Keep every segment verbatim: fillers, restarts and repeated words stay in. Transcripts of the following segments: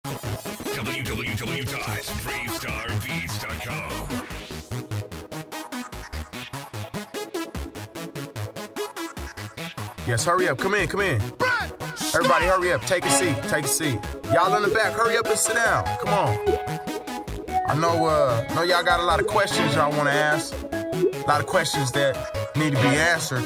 w w w dot brave star beats dot com. Yes, hurry up. Come in, come in. Everybody, hurry up. Take a seat. Take a seat. Y'all in the back, hurry up and sit down. Come on. I know, uh, know y'all got a lot of questions y'all want to ask. A lot of questions that need to be answered.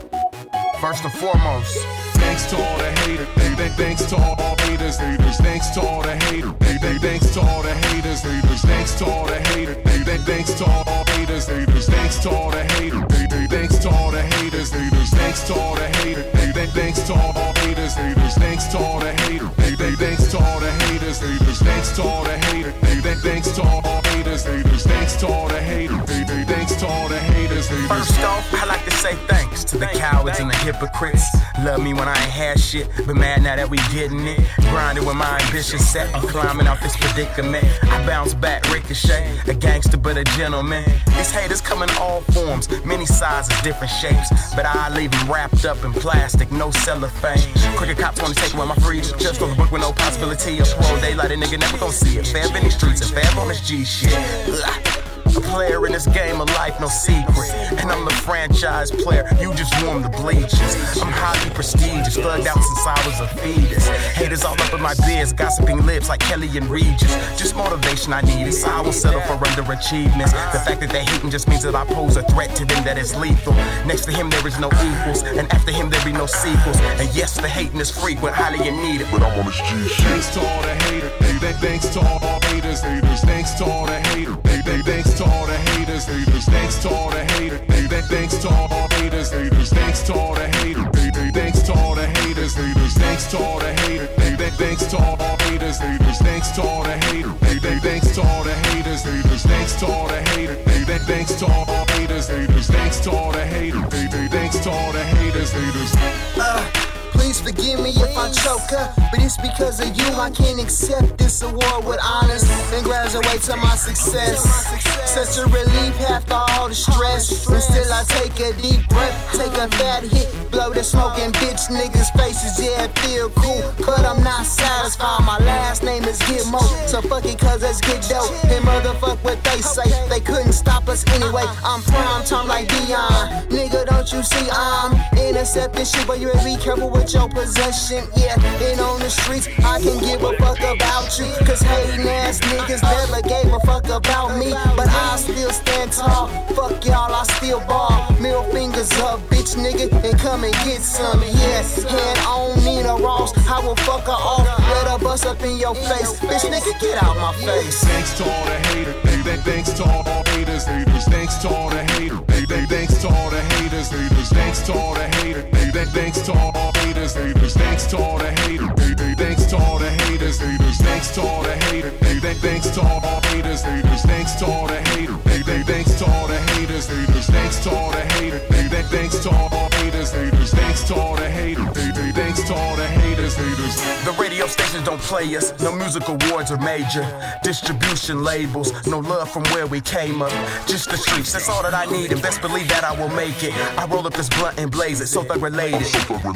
First and foremost, thanks to all the haters. Thanks to all the haters. Haters. Thanks to all the haters. Thanks to all the haters. Haters. Thanks to all the haters. Thanks to all the haters. Haters. Thanks to all the haters. Thanks to all the haters. Haters. Thanks to all the haters. Thanks to all the haters. Haters. Thanks to all the haters. Thanks to all the haters. Haters. Thanks to all the haters. Thanks to all the haters. Haters. Thanks to all the haters. Thanks to all the haters. First off, I like to say thanks to the cowards and the hypocrites. Love me when I ain't had shit, but mad now that we getting it. Grinding with my ambition set, I'm climbing out this predicament. I bounce back, ricochet, a gangster but a gentleman. These haters come in all forms, many sizes, different shapes, but I leave them wrapped up in plastic, no cellophane. Crooked cops wanna take away my freedom, just on the book with no possibility of parole. Daylight, a nigga never gon' see it. Fair in these streets and fair on this G shit. Ugh. A player in this game of life, no secret. And I'm the franchise player, you just warm the bleachers. I'm highly prestigious, thugged out since I was a fetus. Haters all up in my biz, gossiping lips like Kelly and Regis. Just motivation I need, so I won't settle for underachievements. The fact that they hate me just means that I pose a threat to them that is lethal. Next to him there is no equals, and after him there be no sequels. And yes, the hating is frequent, highly needed, but I'm on this G shit. Thanks to all the haters. Thanks to all the haters. Haters. Thanks to all the haters. Thanks to all the haters. Haters. Thanks to all the haters. Thanks to all the haters. Haters. Thanks to all the haters. Thanks to all the haters. Haters. Thanks to all the haters. Thanks to all the haters. Haters. Thanks to all the haters. Thanks to all the haters. Haters. Thanks to all the haters. Thanks to all the haters. Haters. Thanks to all the haters. Thanks to all the haters. Haters. Uh, please forgive me if I choke up, but it's because of you I can't accept this award with honors and graduate to my success. Such a relief after all the stress. And still I take a deep breath, take a fat hit, blow the smoking bitch niggas' faces. Yeah, it feel cool, but I'm not satisfied. My last name is Gitmo, so fuck it, cause let's get dope. And motherfuck what they say, they couldn't stop us anyway. I'm prime time like Dion, nigga, don't you see I'm intercepting shit, but you better be careful with your possession. Yeah, and on the streets I can give a fuck about you, cause hating ass niggas never gave a fuck about me. But I still stand tall, fuck y'all, I still ball. Middle fingers up, bitch nigga, and come and get some. Yes, hand on Nina Ross, I will fuck her off, let her bust up in your face. Bitch nigga, get out my face. Thanks to all the haters. Thanks to all the haters. Haters. Thanks to all the haters. Thanks to all the haters. Haters. Thanks to all the haters. Thanks to all the haters. Haters. Thanks to all the haters. Thanks to all the haters. Haters. Thanks to all the haters. Thanks to all the haters. Haters. Thanks to all the haters. Thanks to all the haters. Haters. Thanks to all the haters. Thanks to all the haters. Haters. Thanks to all the haters. Thanks to all the haters. Haters. the radio stations don't play us. No music awards or major distribution labels. No love from where we came up. Just the streets, that's all that I need, and best believe that I will make it. I roll up this blunt and blaze it, so thug related.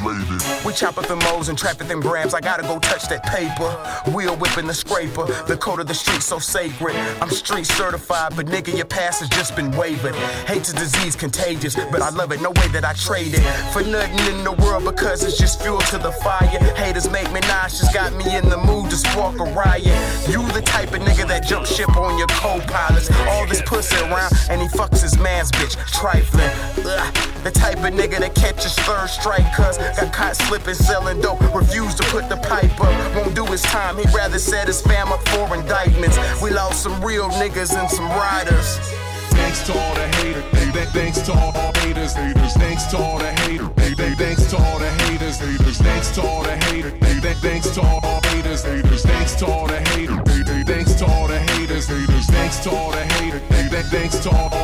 We chop up them O's and traffic them grams. I gotta go touch that paper. Wheel whipping the scraper. The code of the street so sacred. I'm street certified, but nigga, your past has just been wavered. Hate's a disease contagious, but I love it. No way that I trade it for nothing in the world, because it's just fuel to the fire. Haters make me nauseous, got me in the mood to spark a riot. You the type of nigga that jump ship on your co-pilots. All this pussy around and he fucks his man's bitch. Trifling. Ugh. The type of nigga that catches third strike, cuz got caught slipping, selling dope. Refused to put the pipe up. Won't do his time, he'd rather set his fam up for indictments. We lost some real niggas and some riders. Thanks to all the haters. Thanks to all the haters. Haters. Thanks to all the haters. Thanks to all the haters. Haters. Thanks to all the haters. Thanks to all the haters. Haters. Thanks to all the haters. Thanks to all the haters. Haters. Thanks to all the haters. Thanks to all